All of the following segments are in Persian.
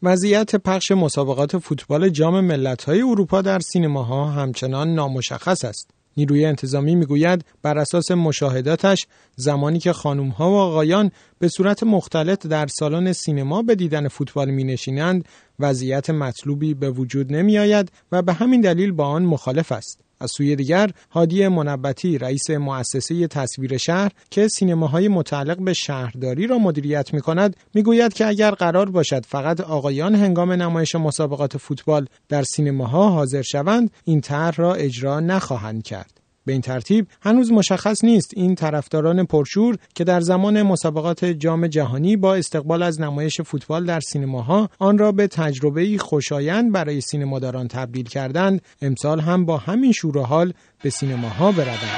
وضعیت پخش مسابقات فوتبال جام ملت‌های اروپا در سینماها همچنان نامشخص است. نیروی انتظامی میگوید بر اساس مشاهداتش زمانی که خانم‌ها و آقایان به صورت مختلط در سالن سینما به دیدن فوتبال می‌نشینند، وضعیت مطلوبی به وجود نمی‌آید و به همین دلیل با آن مخالف است. از سوی دیگر، هادی منبتی، رئیس مؤسسه تصویر شهر که سینماهای متعلق به شهرداری را مدیریت می‌کند، می‌گوید که اگر قرار باشد فقط آقایان هنگام نمایش مسابقات فوتبال در سینماها حاضر شوند، این طرح را اجرا نخواهند کرد. به این ترتیب هنوز مشخص نیست این طرفداران پرشور که در زمان مسابقات جام جهانی با استقبال از نمایش فوتبال در سینماها آن را به تجربه‌ای خوشایند برای سینماداران تبدیل کردند، امسال هم با همین شور و حال به سینماها بروند.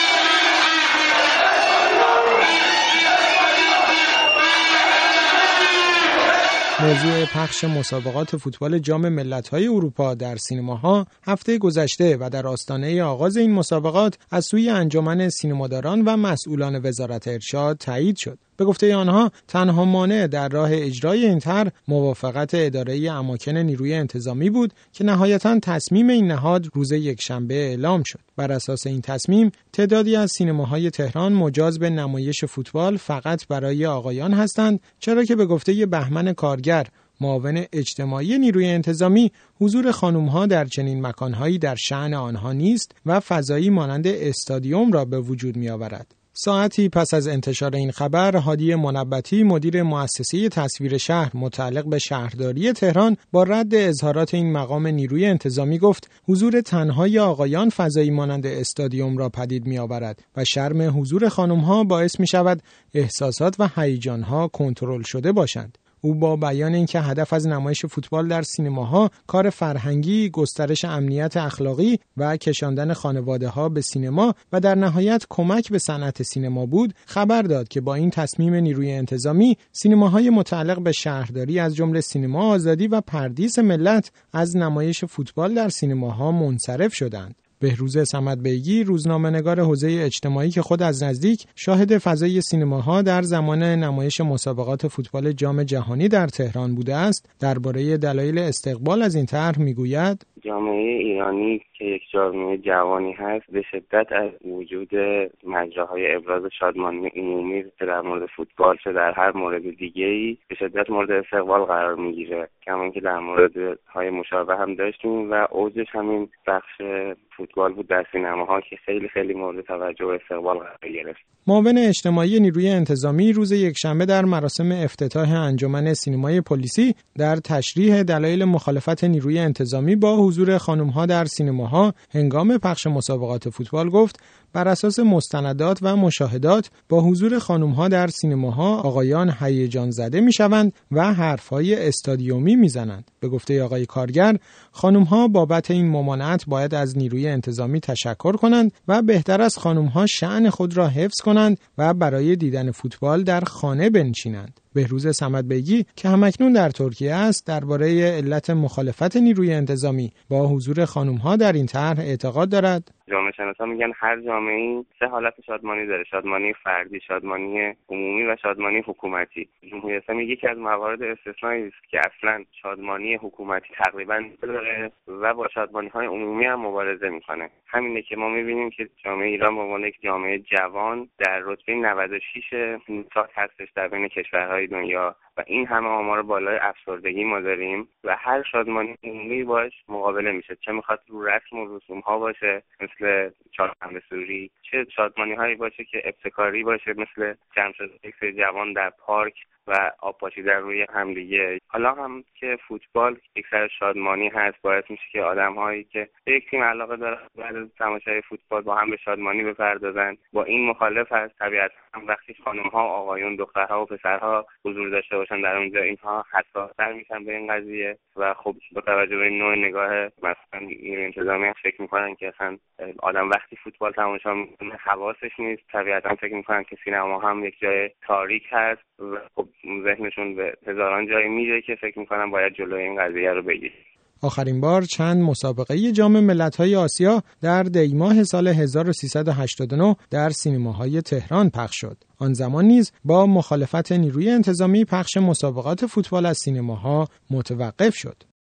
موضوع پخش مسابقات فوتبال جام ملت‌های اروپا در سینماها هفته گذشته و در آستانه آغاز این مسابقات از سوی انجمن سینماداران و مسئولان وزارت ارشاد تایید شد. به گفته آنها تنها مانع در راه اجرای این طرح موافقت اداره اماکن نیروی انتظامی بود که نهایتاً تصمیم این نهاد روز یکشنبه اعلام شد. بر اساس این تصمیم تعدادی از سینماهای تهران مجاز به نمایش فوتبال فقط برای آقایان هستند، چرا که به گفته بهمن کارگر، معاون اجتماعی نیروی انتظامی، حضور خانم‌ها در چنین مکان‌هایی در شأن آنها نیست و فضایی مانند استادیوم را به وجود می‌آورد. ساعتی پس از انتشار این خبر، هادی منبتی، مدیر مؤسسه تصویر شهر متعلق به شهرداری تهران، با رد اظهارات این مقام نیروی انتظامی گفت حضور تنهای آقایان فضایی مانند استادیوم را پدید می‌آورد و شرم حضور خانم‌ها باعث می‌شود احساسات و هیجان‌ها کنترل شده باشند. او با بیان اینکه هدف از نمایش فوتبال در سینماها کار فرهنگی، گسترش امنیت اخلاقی و کشاندن خانواده‌ها به سینما و در نهایت کمک به صنعت سینما بود، خبر داد که با این تصمیم نیروی انتظامی، سینماهای متعلق به شهرداری از جمله سینما آزادی و پردیس ملت از نمایش فوتبال در سینماها منصرف شدند. بهروز صمدبیگی، روزنامه‌نگار حوزه اجتماعی که خود از نزدیک شاهد فضای سینماها در زمان نمایش مسابقات فوتبال جام جهانی در تهران بوده است، درباره دلایل استقبال از این طرح میگوید: جامعه ایرانی که یک جامعه جوانی هست به شدت از وجود مجراهای ابراز شادمانی عمومی که در مورد فوتبال چه در هر مورد دیگه‌ای به شدت مورد استقبال قرار میگیره. کما اینکه در موردهای مشابه هم داشتیم و اوجش همین بخش فوتبال بود در سینماها که خیلی مورد توجه و استقبال قرار گرفت. معاون اجتماعی نیروی انتظامی روز یکشنبه در مراسم افتتاح انجمن سینمای پلیسی در تشریح دلایل مخالفت نیروی انتظامی با حضور خانم‌ها در سینماها هنگام پخش مسابقات فوتبال گفت بر اساس مستندات و مشاهدات با حضور خانم‌ها در سینماها آقایان هیجان زده می‌شوند و حرف‌های استادیومی می‌زنند. به گفته آقای کارگر، خانم‌ها بابت این ممانعت باید از نیروی انتظامی تشکر کنند و بهتر از خانم‌ها شأن خود را حفظ کنند و برای دیدن فوتبال در خانه بنشینند. بهروز صمدبیگی که همکنون در ترکیه است، درباره علت مخالفت نیروی انتظامی با حضور خانم‌ها در این طرح اعتقاد دارد. جامعه شناسا میگن هر جامعه‌ای سه حالت شادمانی داره: شادمانی فردی، شادمانی عمومی و شادمانی حکومتی. جمهوری اسلامی یکی از موارد استثنایی است که اصلا شادمانی حکومتی تقریبا نداره و با شادمانی‌های عمومی هم مبارزه میکنه. همینه که ما میبینیم که جامعه ایران به عنوان یک جامعه جوان در رتبه 96 نسبت هستش در بین کشورهای دنیا و این همه آمار بالای افسردگی ما داریم و هر شادمانی عمومی باش مقابله میشه، چه میخواد رو رسم و رسوم ها باشه مثل چهارشنبه سوری، چه شادمانی هایی باشه که ابتکاری باشه مثل جمع شدن یک سری جوان در پارک و آب پاشیدن روی همدیگه. حالا هم که فوتبال یک سر شادمانی هست، باعث میشه که آدم هایی که به یک تیم علاقه دارن بعد از تماشای فوتبال با هم به شادمانی بپردازن. با این مخالف هست طبیعتا وقتی خانم ها، آقایون، دخترها و پسرها حضور داشته باشن در اونجا، اینها حساس‌تر میشن به این قضیه و خب با توجه به نوع نگاه مثلا نیروی انتظامی فکر میکنن که اصلا آدم وقتی فوتبال تماشا میکنه حواسش نیست، طبیعتا فکر میکنن که سینما هم یک جای تاریک هست و خب ذهنشون به هزاران جایی میره که فکر میکنن باید جلوی این قضیه رو بگیرن. آخرین بار چند مسابقه جام ملت‌های آسیا در دی‌ماه سال 1389 در سینماهای تهران پخش شد. آن زمان نیز با مخالفت نیروی انتظامی پخش مسابقات فوتبال از سینماها متوقف شد.